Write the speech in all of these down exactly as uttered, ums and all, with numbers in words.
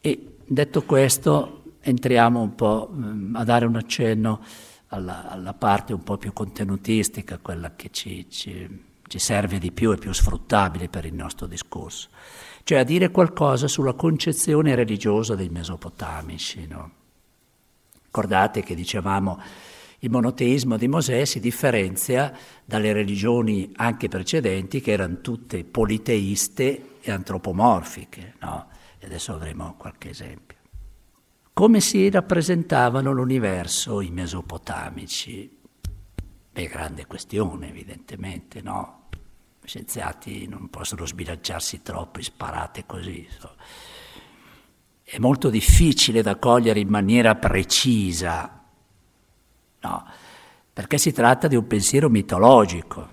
E detto questo, entriamo un po' a dare un accenno alla, alla parte un po' più contenutistica, quella che ci, ci, ci serve di più e più sfruttabile per il nostro discorso, cioè a dire qualcosa sulla concezione religiosa dei mesopotamici, no? Ricordate che dicevamo il monoteismo di Mosè si differenzia dalle religioni anche precedenti che erano tutte politeiste e antropomorfiche, no? E adesso avremo qualche esempio. Come si rappresentavano l'universo i mesopotamici? Beh, grande questione, evidentemente, no? Gli scienziati non possono sbilanciarsi troppo, sparate così. So. È molto difficile da cogliere in maniera precisa, no? Perché si tratta di un pensiero mitologico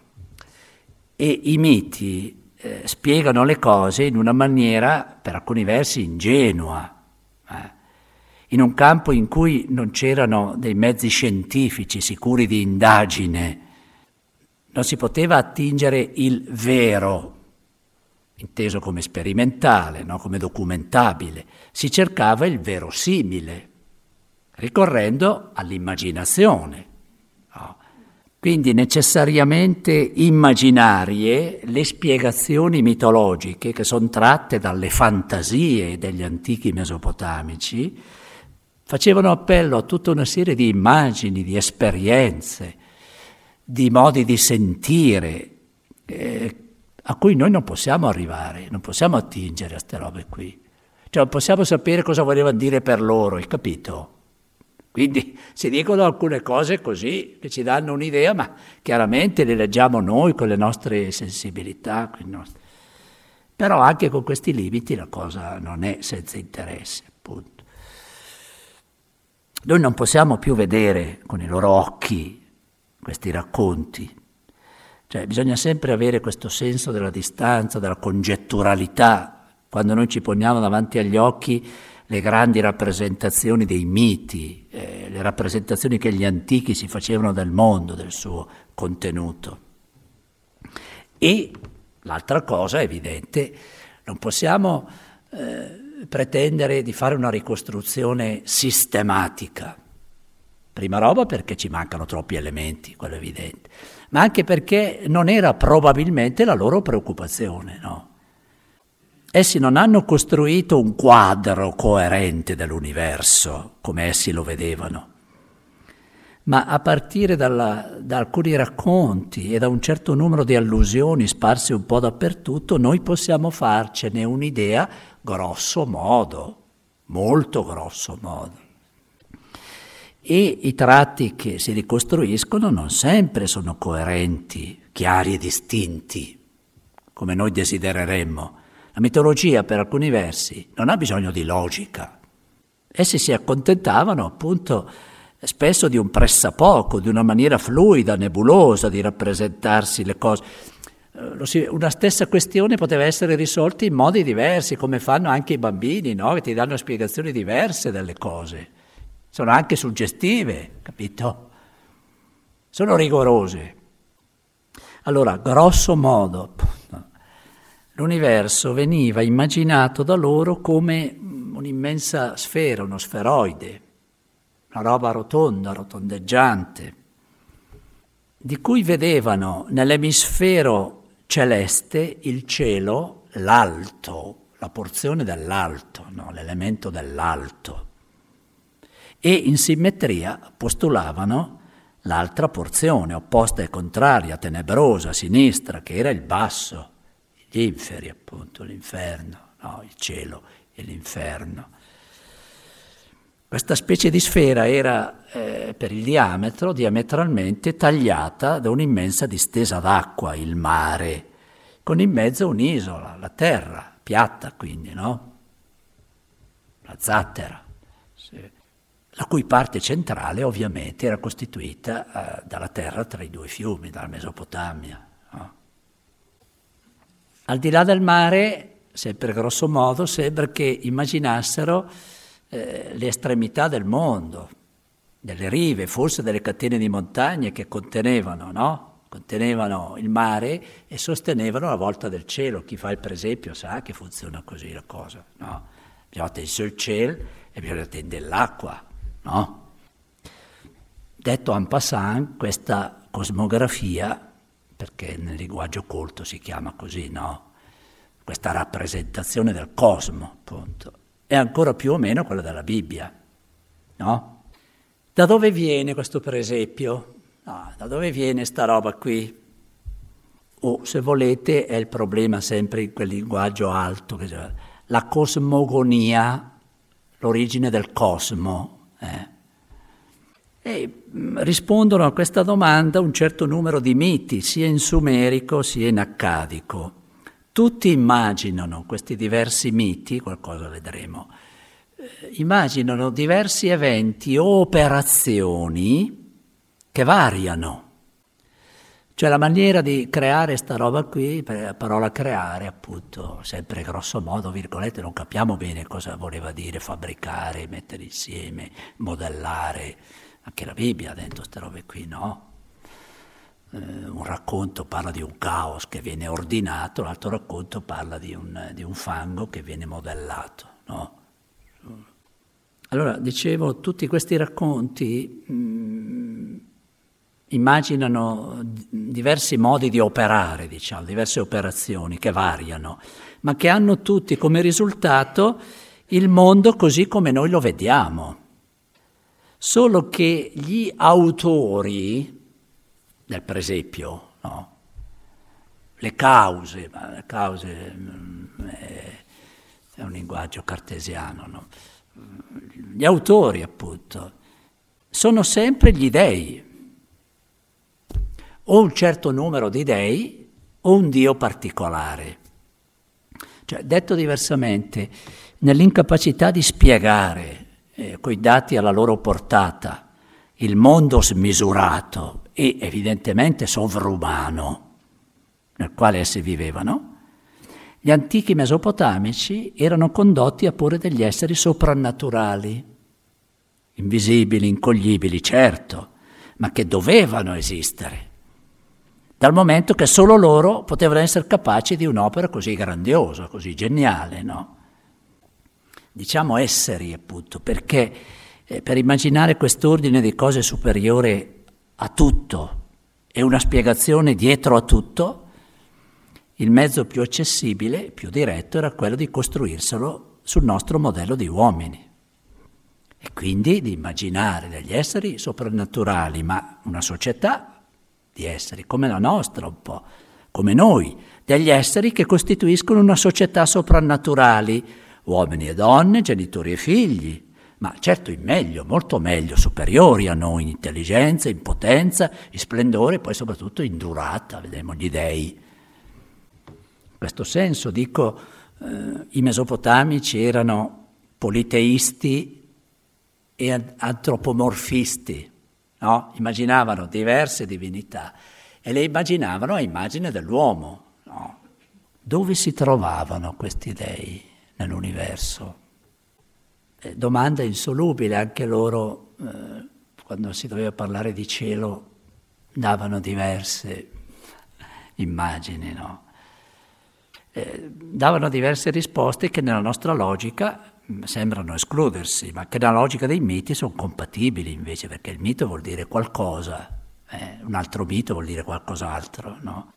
e i miti eh, spiegano le cose in una maniera, per alcuni versi, ingenua, eh? in un campo in cui non c'erano dei mezzi scientifici sicuri di indagine, non si poteva attingere il vero, inteso come sperimentale, no? Come documentabile, si cercava il verosimile, ricorrendo all'immaginazione. No? Quindi necessariamente immaginarie le spiegazioni mitologiche che sono tratte dalle fantasie degli antichi mesopotamici facevano appello a tutta una serie di immagini, di esperienze, di modi di sentire, eh, a cui noi non possiamo arrivare, non possiamo attingere a queste robe qui. Cioè non possiamo sapere cosa volevano dire per loro, hai capito? Quindi si dicono alcune cose così, che ci danno un'idea, ma chiaramente le leggiamo noi con le nostre sensibilità. Con i nostri... Però anche con questi limiti la cosa non è senza interesse, appunto. Noi non possiamo più vedere con i loro occhi questi racconti. Cioè bisogna sempre avere questo senso della distanza, della congetturalità, quando noi ci poniamo davanti agli occhi le grandi rappresentazioni dei miti, eh, le rappresentazioni che gli antichi si facevano del mondo, del suo contenuto. E l'altra cosa evidente, non possiamo eh, pretendere di fare una ricostruzione sistematica. Prima roba perché ci mancano troppi elementi, quello è evidente, ma anche perché non era probabilmente la loro preoccupazione, no? Essi non hanno costruito un quadro coerente dell'universo, come essi lo vedevano, ma a partire dalla, da alcuni racconti e da un certo numero di allusioni sparse un po' dappertutto, noi possiamo farcene un'idea grosso modo, molto grosso modo. E i tratti che si ricostruiscono non sempre sono coerenti, chiari e distinti, come noi desidereremmo. La mitologia, per alcuni versi, non ha bisogno di logica. Essi si accontentavano, appunto, spesso di un pressapoco, di una maniera fluida, nebulosa di rappresentarsi le cose. Una stessa questione poteva essere risolta in modi diversi, come fanno anche i bambini, no? Che ti danno spiegazioni diverse delle cose. Sono anche suggestive, capito? Sono rigorose. Allora, grosso modo, l'universo veniva immaginato da loro come un'immensa sfera, uno sferoide, una roba rotonda, rotondeggiante, di cui vedevano nell'emisfero celeste il cielo, l'alto, la porzione dell'alto, no? L'elemento dell'alto. E in simmetria postulavano l'altra porzione, opposta e contraria, tenebrosa, sinistra, che era il basso, gli inferi appunto, l'inferno, no? Il cielo e l'inferno. Questa specie di sfera era eh, per il diametro diametralmente tagliata da un'immensa distesa d'acqua, il mare, con in mezzo un'isola, la terra, piatta quindi, no? La zattera, sì. La cui parte centrale ovviamente era costituita eh, dalla terra tra i due fiumi, dalla Mesopotamia. No? Al di là del mare, sempre grosso modo, sembra che immaginassero eh, le estremità del mondo, delle rive, forse delle catene di montagne che contenevano, no? Contenevano il mare e sostenevano la volta del cielo. Chi fa il presepio sa che funziona così la cosa, no? Bisogna attendere il cielo e bisogna attendere l'acqua, no? Detto en passant, questa cosmografia, perché nel linguaggio colto si chiama così, no? Questa rappresentazione del cosmo, appunto, è ancora più o meno quella della Bibbia, no? Da dove viene questo presepio? No, da dove viene sta roba qui? O, se volete, è il problema sempre in quel linguaggio alto, che la cosmogonia, l'origine del cosmo. Eh. E rispondono a questa domanda un certo numero di miti, sia in sumerico sia in accadico. Tutti immaginano questi diversi miti, qualcosa vedremo, eh, immaginano diversi eventi o operazioni che variano. Cioè la maniera di creare sta roba qui, la parola creare appunto, sempre grosso modo, virgolette, non capiamo bene cosa voleva dire fabbricare, mettere insieme, modellare. Anche la Bibbia ha dentro queste robe qui, no? Eh, un racconto parla di un caos che viene ordinato, l'altro racconto parla di un, di un fango che viene modellato, no? Allora, dicevo, tutti questi racconti mh, immaginano diversi modi di operare, diciamo, diverse operazioni che variano, ma che hanno tutti come risultato il mondo così come noi lo vediamo. Solo che gli autori del presepio, no? Le cause, ma le cause è, è un linguaggio cartesiano, no? Gli autori, appunto, sono sempre gli dei, o un certo numero di dei, o un dio particolare. Cioè, detto diversamente, nell'incapacità di spiegare Eh, coi dati alla loro portata, il mondo smisurato e evidentemente sovrumano nel quale essi vivevano, gli antichi mesopotamici erano condotti a porre degli esseri soprannaturali, invisibili, incoglibili, certo, ma che dovevano esistere, dal momento che solo loro potevano essere capaci di un'opera così grandiosa, così geniale, no? Diciamo esseri, appunto, perché eh, per immaginare quest'ordine di cose superiore a tutto e una spiegazione dietro a tutto, il mezzo più accessibile, più diretto, era quello di costruirselo sul nostro modello di uomini. E quindi di immaginare degli esseri soprannaturali, ma una società di esseri come la nostra un po', come noi, degli esseri che costituiscono una società soprannaturali, uomini e donne, genitori e figli, ma certo in meglio, molto meglio, superiori a noi in intelligenza, in potenza, in splendore e poi soprattutto in durata, vedremo gli dei. In questo senso dico, eh, i mesopotamici erano politeisti e antropomorfisti, no? Immaginavano diverse divinità e le immaginavano a immagine dell'uomo, no? Dove si trovavano questi dei nell'universo? Eh, domanda insolubile, anche loro, eh, quando si doveva parlare di cielo, davano diverse immagini, no? Eh, davano diverse risposte che nella nostra logica mh, sembrano escludersi, ma che nella logica dei miti sono compatibili invece, perché il mito vuol dire qualcosa, eh, un altro mito vuol dire qualcos'altro, no?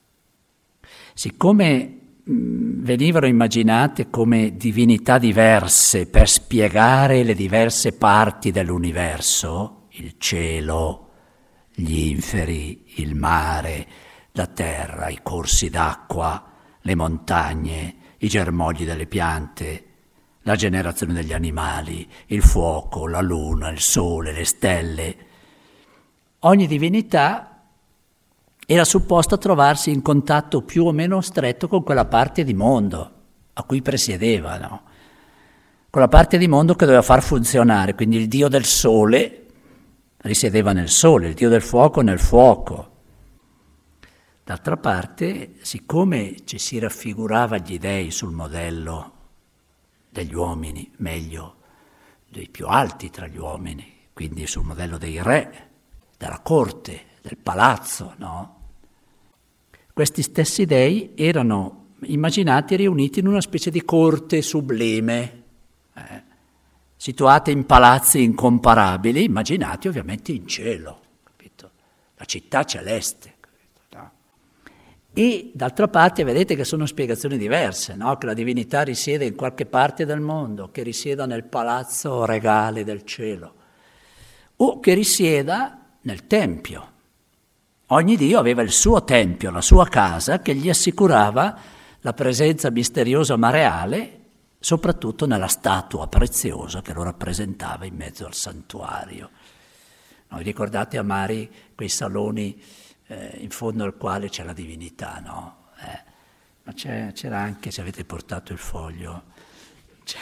Siccome venivano immaginate come divinità diverse per spiegare le diverse parti dell'universo, il cielo, gli inferi, il mare, la terra, i corsi d'acqua, le montagne, i germogli delle piante, la generazione degli animali, il fuoco, la luna, il sole, le stelle. Ogni divinità era supposta trovarsi in contatto più o meno stretto con quella parte di mondo a cui presiedeva, no? Quella parte di mondo che doveva far funzionare, quindi il dio del sole risiedeva nel sole, il dio del fuoco nel fuoco. D'altra parte, siccome ci si raffigurava gli dei sul modello degli uomini, meglio, dei più alti tra gli uomini, quindi sul modello dei re, della corte, del palazzo, no? Questi stessi dei erano immaginati riuniti in una specie di corte sublime, eh, situate in palazzi incomparabili, immaginati ovviamente in cielo, capito? La città celeste. Capito? No? E d'altra parte vedete che sono spiegazioni diverse, no? Che la divinità risiede in qualche parte del mondo, che risieda nel palazzo regale del cielo, o che risieda nel tempio. Ogni dio aveva il suo tempio, la sua casa, che gli assicurava la presenza misteriosa ma reale, soprattutto nella statua preziosa che lo rappresentava in mezzo al santuario. No, vi ricordate a Mari quei saloni eh, in fondo al quale c'è la divinità, no? Eh, ma c'è, c'era anche, se avete portato il foglio, c'è,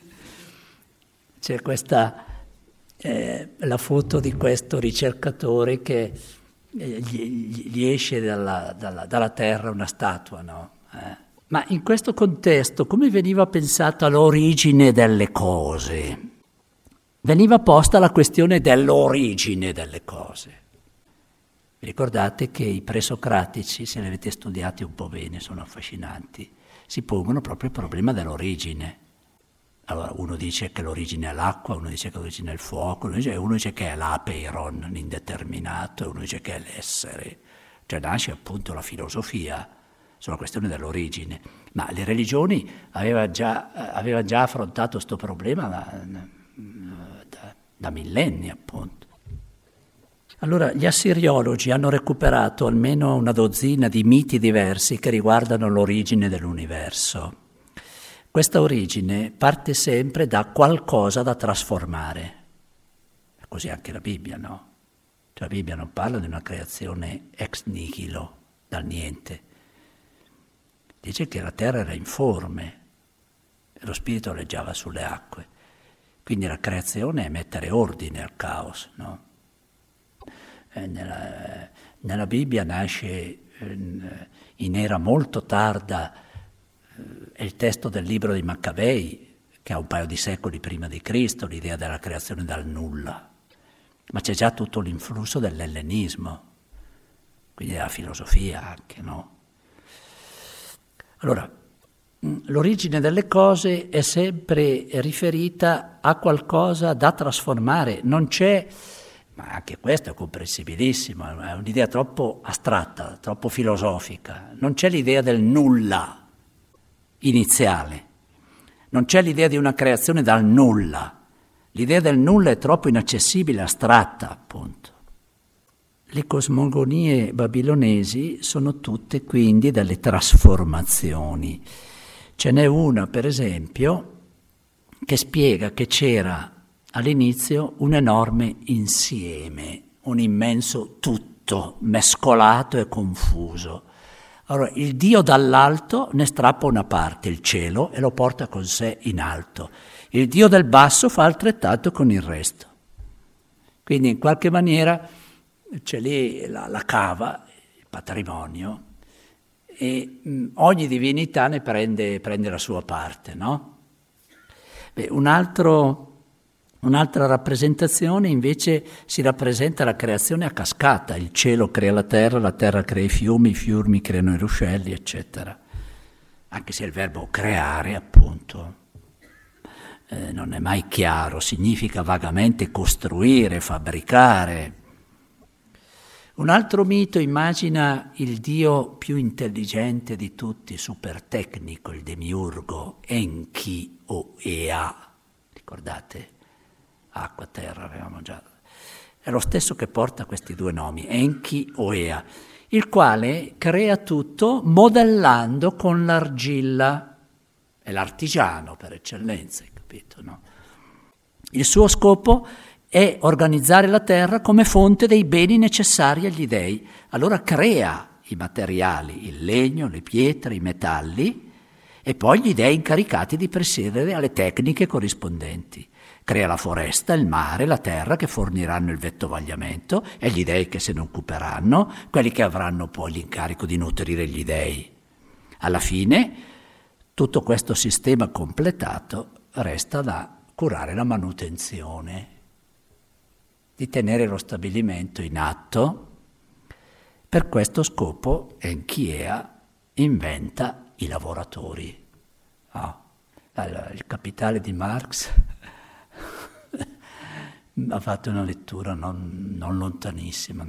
c'è questa, eh, la foto di questo ricercatore che eh, gli, gli esce dalla, dalla, dalla terra una statua, no? Eh. Ma in questo contesto come veniva pensata l'origine delle cose? Veniva posta la questione dell'origine delle cose. Vi ricordate che i presocratici, se li avete studiati un po' bene, sono affascinanti, si pongono proprio il problema dell'origine. Allora uno dice che l'origine è l'acqua, uno dice che l'origine è il fuoco, uno dice, uno dice che è l'apeiron, l'indeterminato, uno dice che è l'essere. Cioè nasce appunto la filosofia sulla questione dell'origine. Ma le religioni avevano già, aveva già affrontato questo problema da, da, da millenni appunto. Allora, gli assiriologi hanno recuperato almeno una dozzina di miti diversi che riguardano l'origine dell'universo. Questa origine parte sempre da qualcosa da trasformare. È così anche la Bibbia, no? Cioè, la Bibbia non parla di una creazione ex nihilo, dal niente. Dice che la terra era informe e lo spirito aleggiava sulle acque. Quindi la creazione è mettere ordine al caos, no? Nella, nella Bibbia nasce in era molto tarda è il testo del libro dei Maccabei, che ha un paio di secoli prima di Cristo, l'idea della creazione dal nulla. Ma c'è già tutto l'influsso dell'ellenismo, quindi della filosofia anche, no? Allora, l'origine delle cose è sempre riferita a qualcosa da trasformare, non c'è. Ma anche questo è comprensibilissimo, è un'idea troppo astratta, troppo filosofica. Non c'è l'idea del nulla iniziale, non c'è l'idea di una creazione dal nulla. L'idea del nulla è troppo inaccessibile, astratta, appunto. Le cosmogonie babilonesi sono tutte quindi delle trasformazioni. Ce n'è una, per esempio, che spiega che c'era all'inizio un enorme insieme, un immenso tutto, mescolato e confuso. Allora, il Dio dall'alto ne strappa una parte, il cielo, e lo porta con sé in alto. Il Dio del basso fa altrettanto con il resto. Quindi, in qualche maniera, c'è lì la, la cava, il patrimonio, e mh, ogni divinità ne prende, prende la sua parte, no? Beh, un altro... Un'altra rappresentazione invece si rappresenta la creazione a cascata, il cielo crea la terra, la terra crea i fiumi, i fiumi creano i ruscelli, eccetera. Anche se il verbo creare, appunto, eh, non è mai chiaro, significa vagamente costruire, fabbricare. Un altro mito immagina il dio più intelligente di tutti, super tecnico, il demiurgo, Enki o Ea, ricordate? Acqua, terra, avevamo già. È lo stesso che porta questi due nomi, Enki o Ea, il quale crea tutto modellando con l'argilla. È l'artigiano per eccellenza, capito, no? Il suo scopo è organizzare la terra come fonte dei beni necessari agli dei. Allora crea i materiali, il legno, le pietre, i metalli, e poi gli dei incaricati di presiedere alle tecniche corrispondenti. Crea la foresta, il mare, la terra che forniranno il vettovagliamento e gli dei che se ne occuperanno, quelli che avranno poi l'incarico di nutrire gli dei. Alla fine, tutto questo sistema completato resta da curare la manutenzione, di tenere lo stabilimento in atto. Per questo scopo Enki Ea inventa i lavoratori. Oh. Allora, il Capitale di Marx ha fatto una lettura non, non lontanissima.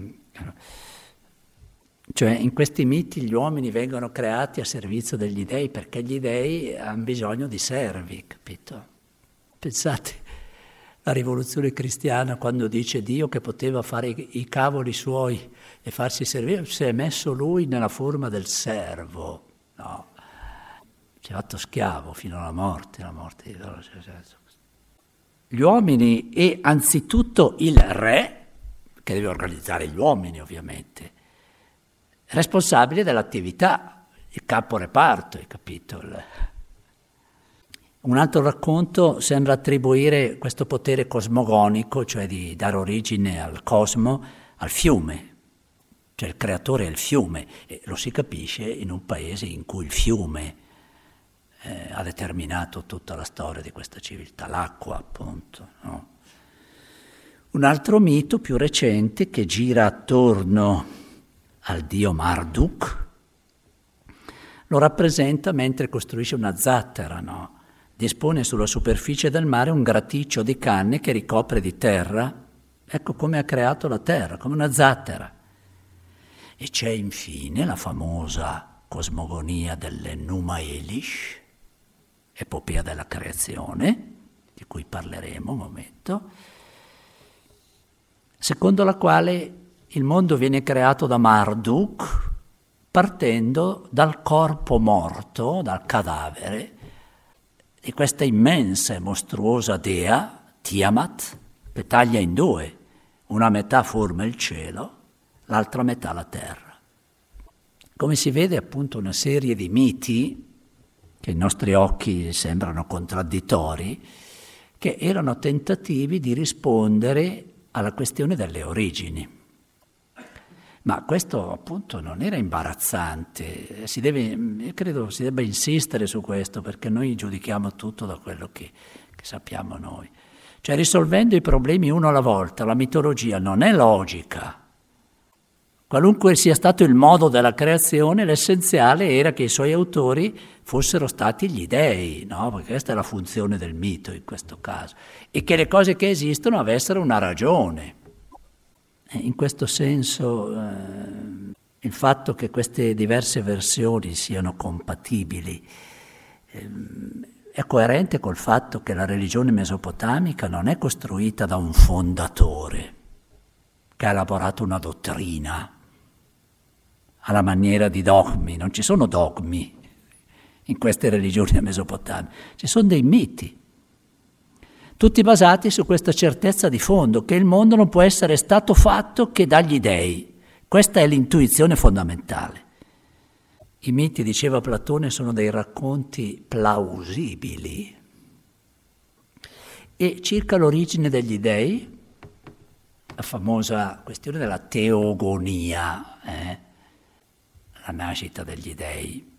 Cioè, in questi miti gli uomini vengono creati a servizio degli dei perché gli dei hanno bisogno di servi, capito? Pensate, la rivoluzione cristiana quando dice Dio che poteva fare i, i cavoli suoi e farsi servire, si è messo lui nella forma del servo, no? Si è fatto schiavo fino alla morte, la morte di loro. Gli uomini e anzitutto il re, che deve organizzare gli uomini ovviamente, responsabile dell'attività, il capo reparto, hai capito? Un altro racconto sembra attribuire questo potere cosmogonico, cioè di dare origine al cosmo, al fiume. Cioè il creatore è il fiume, e lo si capisce in un paese in cui il fiume eh, ha determinato tutta la storia di questa civiltà, l'acqua appunto, no? Un altro mito più recente che gira attorno al dio Marduk lo rappresenta mentre costruisce una zattera, no? Dispone sulla superficie del mare un graticcio di canne che ricopre di terra. Ecco come ha creato la terra, come una zattera. E c'è infine la famosa cosmogonia dell'Enuma Elish, epopea della creazione, di cui parleremo un momento, secondo la quale il mondo viene creato da Marduk partendo dal corpo morto, dal cadavere, di questa immensa e mostruosa dea, Tiamat, che taglia in due. Una metà forma il cielo, l'altra metà la terra. Come si vede appunto una serie di miti, che ai nostri occhi sembrano contraddittori, che erano tentativi di rispondere alla questione delle origini. Ma questo appunto non era imbarazzante, si deve, io credo si debba insistere su questo perché noi giudichiamo tutto da quello che, che sappiamo noi. Cioè risolvendo i problemi uno alla volta, la mitologia non è logica. Qualunque sia stato il modo della creazione, l'essenziale era che i suoi autori fossero stati gli dei, no? Perché questa è la funzione del mito in questo caso, e che le cose che esistono avessero una ragione. In questo senso eh, il fatto che queste diverse versioni siano compatibili eh, è coerente col fatto che la religione mesopotamica non è costruita da un fondatore che ha elaborato una dottrina alla maniera di dogmi. Non ci sono dogmi in queste religioni mesopotamiche, ci sono dei miti, tutti basati su questa certezza di fondo che il mondo non può essere stato fatto che dagli dei. Questa è l'intuizione fondamentale. I miti, diceva Platone, sono dei racconti plausibili. E circa l'origine degli dei, la famosa questione della teogonia, eh? La nascita degli dei.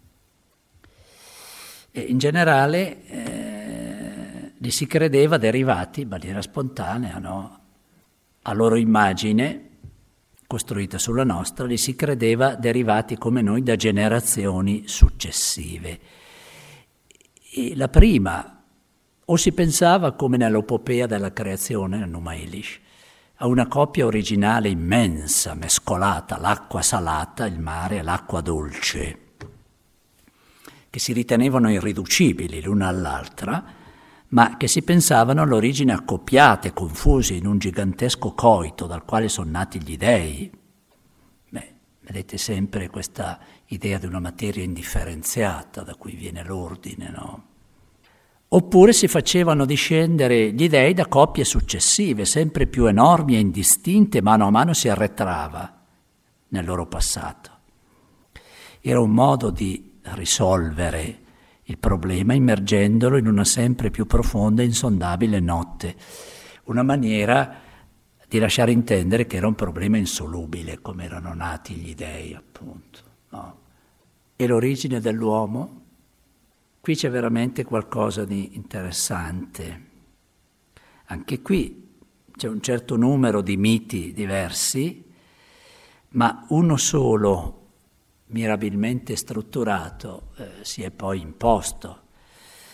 E in generale eh, li si credeva derivati in maniera spontanea, no? A loro immagine, costruita sulla nostra, li si credeva derivati come noi da generazioni successive. E la prima, o si pensava come nell'epopea della creazione, nell'Enuma Elish, a una coppia originale immensa, mescolata, l'acqua salata, il mare e l'acqua dolce, che si ritenevano irriducibili l'una all'altra, ma che si pensavano all'origine accoppiate, confuse in un gigantesco coito dal quale sono nati gli dei. Beh, vedete sempre questa idea di una materia indifferenziata da cui viene l'ordine, no? Oppure si facevano discendere gli dei da coppie successive, sempre più enormi e indistinte, mano a mano si arretrava nel loro passato. Era un modo di risolvere il problema immergendolo in una sempre più profonda e insondabile notte, una maniera di lasciare intendere che era un problema insolubile, come erano nati gli dei, appunto, no? E l'origine dell'uomo? Qui c'è veramente qualcosa di interessante. Anche qui c'è un certo numero di miti diversi, ma uno solo, mirabilmente strutturato, eh, si è poi imposto.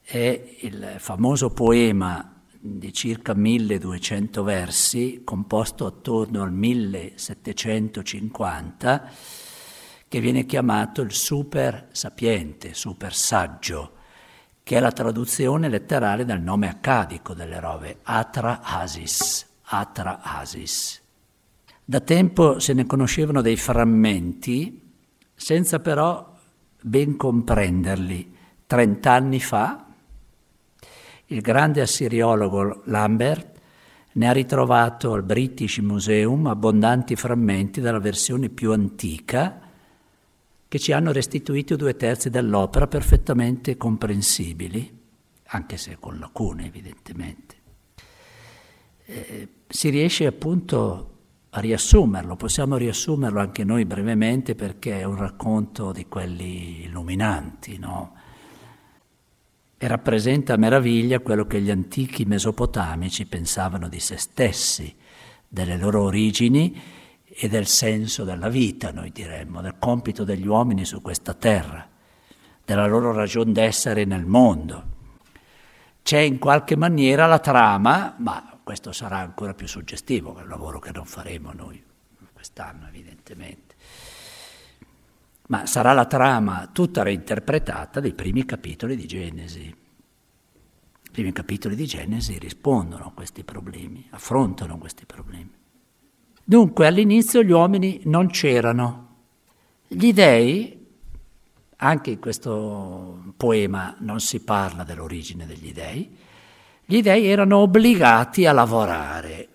è il famoso poema di circa milleduecento versi, composto attorno al millesettecentocinquanta, che viene chiamato il Super Sapiente, Super Saggio, che è la traduzione letterale del nome accadico dell'eroe, Atra Asis, Atra Asis. Da tempo se ne conoscevano dei frammenti, senza però ben comprenderli. Trent'anni fa il grande assiriologo Lambert ne ha ritrovato al British Museum abbondanti frammenti della versione più antica che ci hanno restituito due terzi dell'opera perfettamente comprensibili, anche se con lacune evidentemente. Eh, si riesce appunto a riassumerlo, possiamo riassumerlo anche noi brevemente perché è un racconto di quelli illuminanti, no? E rappresenta a meraviglia quello che gli antichi mesopotamici pensavano di se stessi, delle loro origini e del senso della vita, noi diremmo, del compito degli uomini su questa terra, della loro ragion d'essere nel mondo. C'è in qualche maniera la trama, ma questo sarà ancora più suggestivo, che è un lavoro che non faremo noi quest'anno evidentemente. Ma sarà la trama tutta reinterpretata dei primi capitoli di Genesi. I primi capitoli di Genesi rispondono a questi problemi, affrontano questi problemi. Dunque all'inizio gli uomini non c'erano. Gli dei, anche in questo poema non si parla dell'origine degli dei, gli dei erano obbligati a lavorare.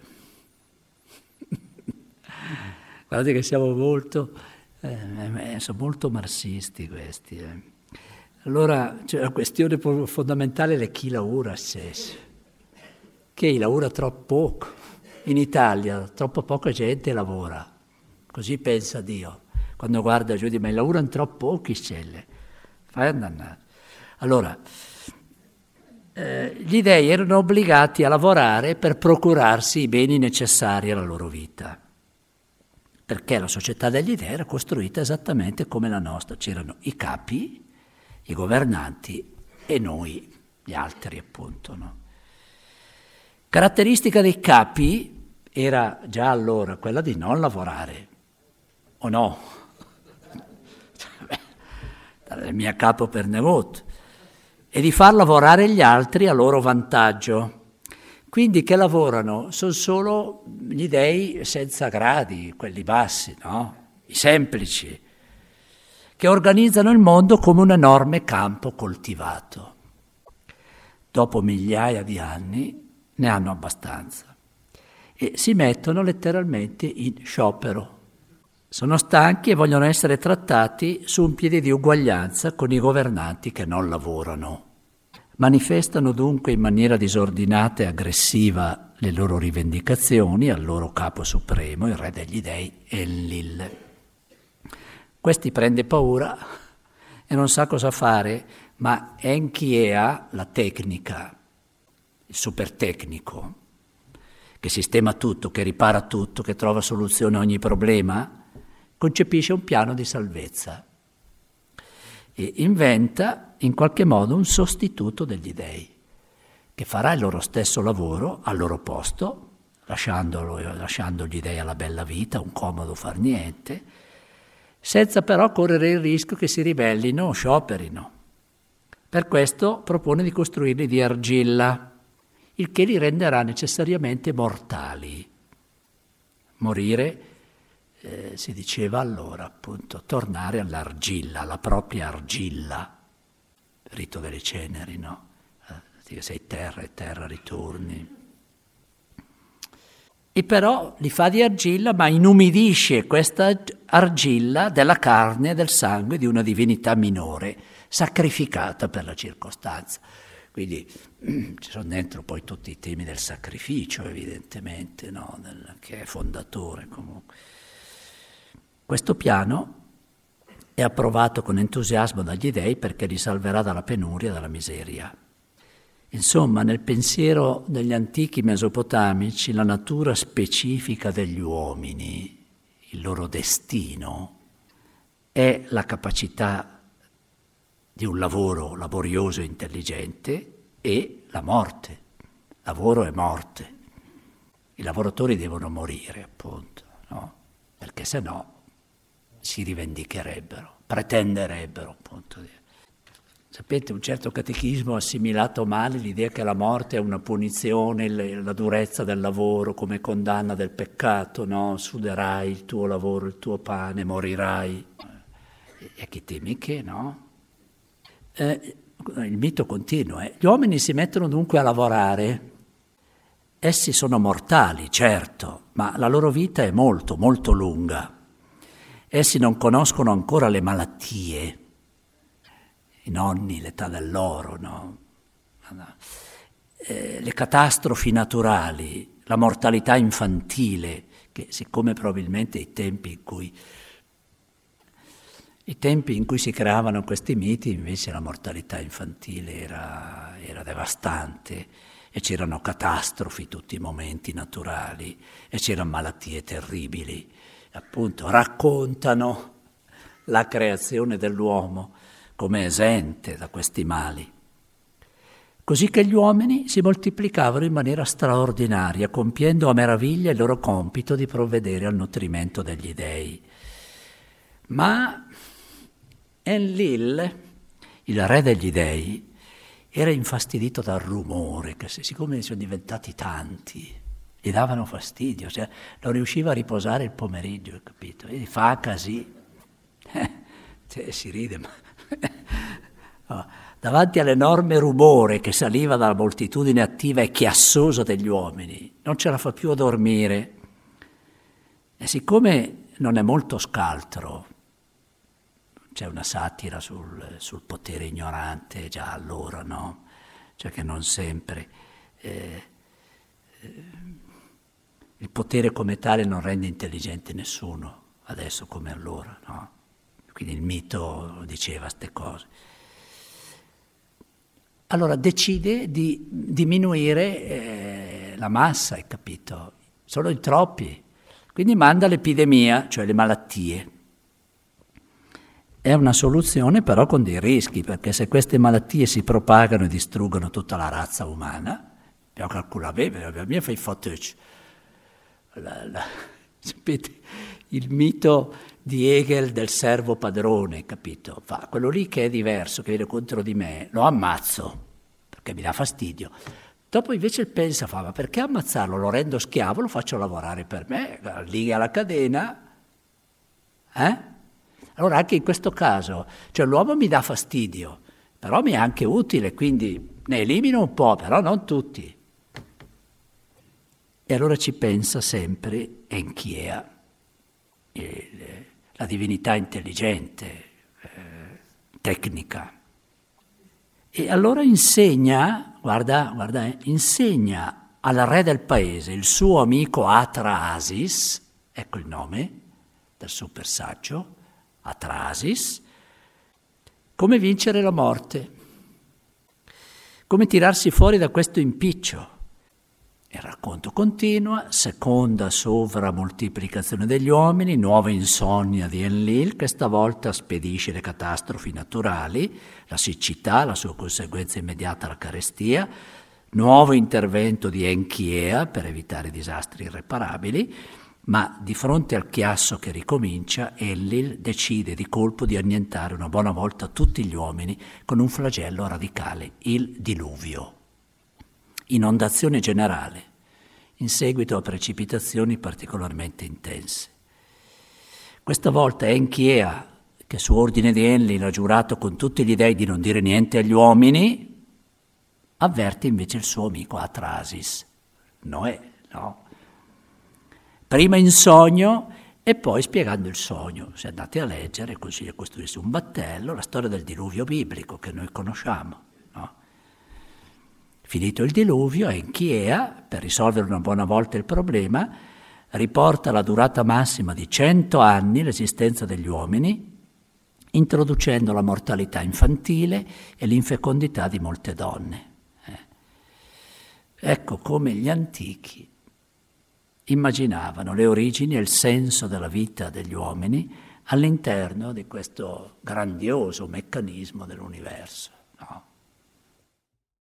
Guardate che siamo molto, eh, sono molto marxisti questi. Eh. Allora, cioè, la questione fondamentale è chi lavora stesso. Chi lavora troppo poco. In Italia troppo poca gente lavora, così pensa Dio. Quando guarda giù di me, lavorano troppo pochi scelle. Fai andare. Allora, eh, gli dei erano obbligati a lavorare per procurarsi i beni necessari alla loro vita, perché la società degli dei era costruita esattamente come la nostra. C'erano i capi, i governanti e noi, gli altri appunto, no? Caratteristica dei capi era già allora quella di non lavorare, o no? Dal mio capo per Nevot, e di far lavorare gli altri a loro vantaggio. Quindi che lavorano sono solo gli dei senza gradi, quelli bassi, no? I semplici, che organizzano il mondo come un enorme campo coltivato. Dopo migliaia di anni ne hanno abbastanza e si mettono letteralmente in sciopero. Sono stanchi e vogliono essere trattati su un piede di uguaglianza con i governanti che non lavorano. Manifestano dunque in maniera disordinata e aggressiva le loro rivendicazioni al loro capo supremo, il re degli dei, Enlil. Questi prende paura e non sa cosa fare, ma Enki Ea, la tecnica, il super tecnico, che sistema tutto, che ripara tutto, che trova soluzione a ogni problema, concepisce un piano di salvezza e inventa in qualche modo un sostituto degli dei, che farà il loro stesso lavoro al loro posto, lasciandolo, lasciando gli dei alla bella vita, un comodo far niente, senza però correre il rischio che si ribellino o scioperino. Per questo propone di costruirli di argilla, il che li renderà necessariamente mortali. Morire, eh, si diceva allora, appunto, tornare all'argilla, alla propria argilla, rito delle ceneri, no? Eh, sei terra e terra ritorni. E però li fa di argilla, ma inumidisce questa argilla della carne e del sangue di una divinità minore, sacrificata per la circostanza. Quindi ci sono dentro poi tutti i temi del sacrificio, evidentemente, no? Del, che è fondatore comunque. Questo piano è approvato con entusiasmo dagli dei perché li salverà dalla penuria e dalla miseria. Insomma, nel pensiero degli antichi mesopotamici, la natura specifica degli uomini, il loro destino, è la capacità di un lavoro laborioso e intelligente e la morte. Lavoro e morte. I lavoratori devono morire, appunto, no? Perché se no si rivendicherebbero, pretenderebbero, appunto. Sapete, un certo catechismo ha assimilato male l'idea che la morte è una punizione, la durezza del lavoro come condanna del peccato, no? Suderai il tuo lavoro, il tuo pane, morirai. E chi temi che, no? Eh, il mito continua. Eh. Gli uomini si mettono dunque a lavorare. Essi sono mortali, certo, ma la loro vita è molto, molto lunga. Essi non conoscono ancora le malattie, i nonni, l'età dell'oro, no? Eh, le catastrofi naturali, la mortalità infantile, che siccome probabilmente i tempi in cui i tempi in cui si creavano questi miti, invece la mortalità infantile era, era devastante e c'erano catastrofi tutti i momenti naturali e c'erano malattie terribili. Appunto, raccontano la creazione dell'uomo come esente da questi mali. Così che gli uomini si moltiplicavano in maniera straordinaria, compiendo a meraviglia il loro compito di provvedere al nutrimento degli dei. Ma Enlil, il re degli dei, era infastidito dal rumore, che siccome sono diventati tanti, gli davano fastidio, cioè non riusciva a riposare il pomeriggio, capito? E fa così, eh, cioè, si ride, ma no, davanti all'enorme rumore che saliva dalla moltitudine attiva e chiassosa degli uomini, non ce la fa più a dormire. E siccome non è molto scaltro, c'è una satira sul, sul potere ignorante già allora, no? Cioè che non sempre eh, eh, il potere come tale non rende intelligente nessuno, adesso come allora, no? Quindi il mito diceva queste cose. Allora decide di diminuire eh, la massa, hai capito? Sono in troppi. Quindi manda l'epidemia, cioè le malattie. È una soluzione però con dei rischi, perché se queste malattie si propagano e distruggono tutta la razza umana, abbiamo calcolato, beh, abbiamo fatto fottucci. Sapete, il mito di Hegel del servo padrone, capito? Fa, quello lì che è diverso, che viene contro di me, lo ammazzo, perché mi dà fastidio. Dopo invece pensa, fa, ma perché ammazzarlo? Lo rendo schiavo, lo faccio lavorare per me, liga la catena, eh? Allora anche in questo caso, cioè l'uomo mi dà fastidio, però mi è anche utile, quindi ne elimino un po', però non tutti. E allora ci pensa sempre Enkiea, il, la divinità intelligente, eh, tecnica. E allora insegna, guarda, guarda, eh, insegna al re del paese, il suo amico Atrahasis, ecco il nome del super saggio, Atrahasis, come vincere la morte, come tirarsi fuori da questo impiccio. Il racconto continua, seconda sovramoltiplicazione degli uomini, nuova insonnia di Enlil, che stavolta spedisce le catastrofi naturali, la siccità, la sua conseguenza immediata la carestia, nuovo intervento di Enkiea per evitare disastri irreparabili, ma di fronte al chiasso che ricomincia, Enlil decide di colpo di annientare una buona volta tutti gli uomini con un flagello radicale, il diluvio. Inondazione generale, in seguito a precipitazioni particolarmente intense. Questa volta Enkiea, che su ordine di Enlil ha giurato con tutti gli dei di non dire niente agli uomini, avverte invece il suo amico Atrahasis, Noè, no? Prima in sogno e poi spiegando il sogno. Se andate a leggere, consiglio di costruirsi un battello, la storia del diluvio biblico che noi conosciamo, no? Finito il diluvio, Enkiea, per risolvere una buona volta il problema, riporta la durata massima di cento anni l'esistenza degli uomini, introducendo la mortalità infantile e l'infecondità di molte donne. Eh. Ecco come gli antichi immaginavano le origini e il senso della vita degli uomini all'interno di questo grandioso meccanismo dell'universo. No?